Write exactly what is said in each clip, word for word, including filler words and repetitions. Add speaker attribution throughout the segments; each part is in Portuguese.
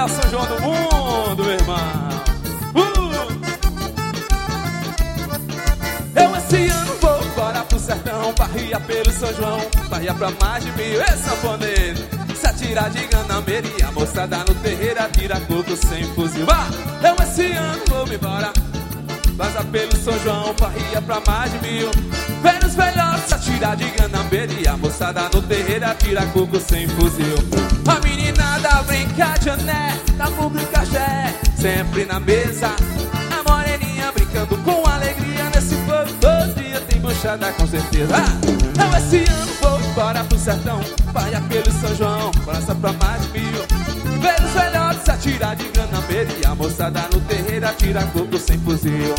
Speaker 1: maior São João do mundo, meu irmão. uh! Eu esse ano vou embora pro sertão, barria pelo São João, barria pra mais de mil, é sanfoneiro. Se atira de ganameria, moçada no terreiro atira coco sem fuzil. Ah! Eu esse ano vou me embora, vaza pelo São João, barria pra mais de mil. Vê os velhotes, atira de ganameria, moçada no terreiro atira coco sem fuzil. A meninada brinca de ané, da pública jé, sempre na mesa. A moreninha brincando com alegria, nesse fogo todo dia tem buchada com certeza. Ah! Eu esse ano vou embora pro sertão, barria pelo São João, praça pra mais de mil. Vê os velhotes, atira de ganameria, a moçada no terreiro atira coco sem fuzil.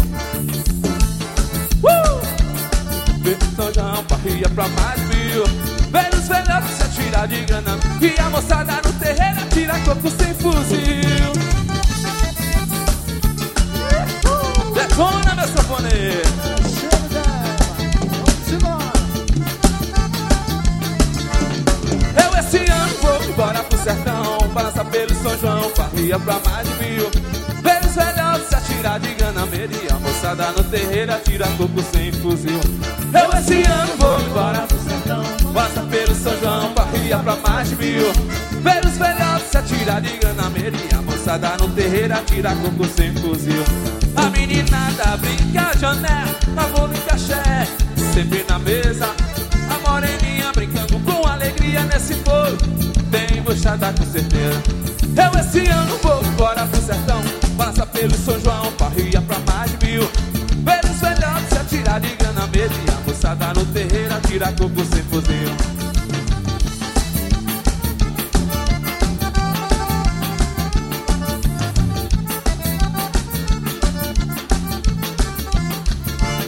Speaker 1: Uh! Vê São João, barria pra mais de mil. Vê os velhotes, atira de ganameria, e a moçada no terreiro atira coco sem fuzil. Uh! Detona, meu sanfoneiro. Eu esse ano vou embora pro sertão, balança pelo São João, barria pra mais de mil. Vê os velhotes, atira de ganameria, a moçada no terreiro atira coco sem fuzil. Eu esse ano vou embora pro sertão, balança pelo São João, barria pra mais de mil. Vê os velhotes, atira de ganameria, a moçada no terreiro atira coco sem fuzil. A meninada brinca de ané, a música axé, sempre na mesa. A moreninha brincando com alegria, nesse fogo tem buchada com certeza. Eu esse ano vou embora pro sertão, balança pelo São João, barria pra mais de mil. Vê os velhotes, atira de ganameria, a moçada no terreiro atira coco sem fuzil.